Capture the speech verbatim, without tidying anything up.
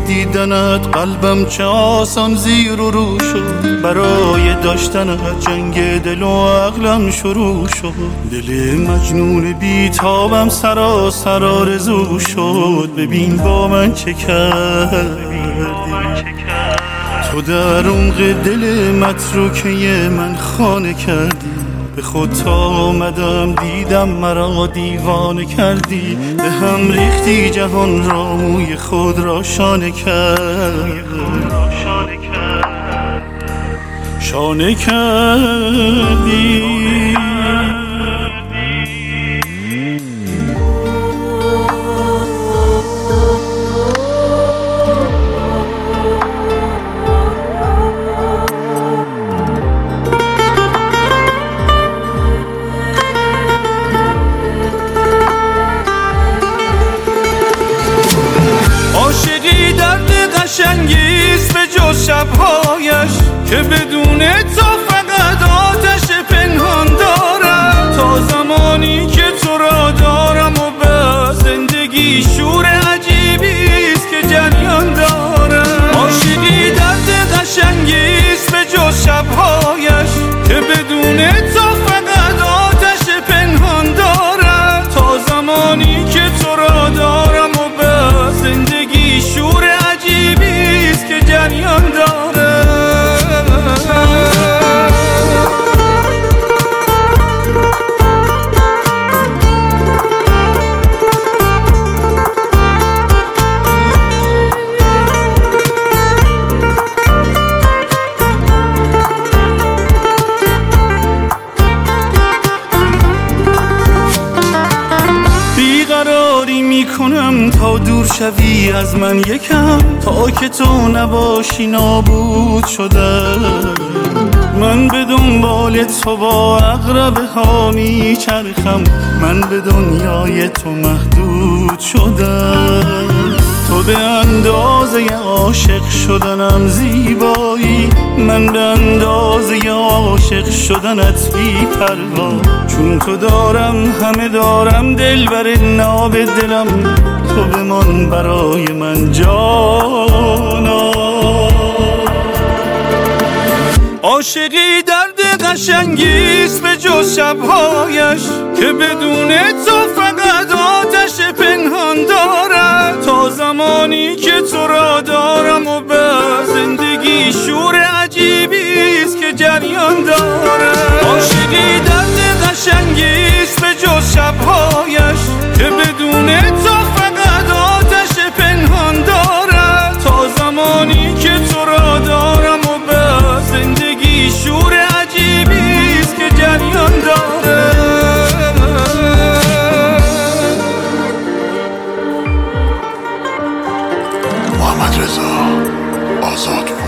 دیدنت قلبم چه آسان زیر و رو شد، برای داشتنت جنگ دل و عقلم شروع شد. دل مجنون بیتابم سراسر آرزو شد، ببین با من چه کردی. تو در عمق دل متروکه من خانه کردی، به خود تا آمدم دیدم مرا دیوانه کردی. به هم ریختی جهان را، موی خود را شانه کرد شانه کردی. عاشقی درد قشنگیست به جز شبهایش، که بدون تو فقط آتش پنهان دارم. تا زمانی که تو را دارم و به زندگی شور عجیبیست که جریان دارم. عاشقی درد قشنگیست به جز شبهایش، که بدون تو فقط آتش پنهان دارم. تا زمانی که تو را دارم و به زندگی شور عجیبیست که جریان داره. بیقراری میکنم تا دور شوی از من یکم، تا که تو نباشی نابود شده. من به دنبال تو با عقربه ها میچرخم، من به دنیای تو محدود شدم. تو به اندازه عاشق شدنم زیبایی، من به اندازه عاشق شدنت بی پروا. چون تو دارم همه دارم، دلبر ناب دلم، تو بمان برای من جانا. عاشقی درد قشنگیست به جز شبهایش، که بدون تو فقط آتش پنهان دارم. تا زمانی که تو را دارم و به زندگی شور عجیبیست که جریان دارم. عاشقی درد قشنگیست به جز شبهایش، که بدون تو فقط آتش پنهان دارم. تا زمانی که تو را دارم و به زندگی شور عجیبیست که جریان داره. محمد رضا آزادپور.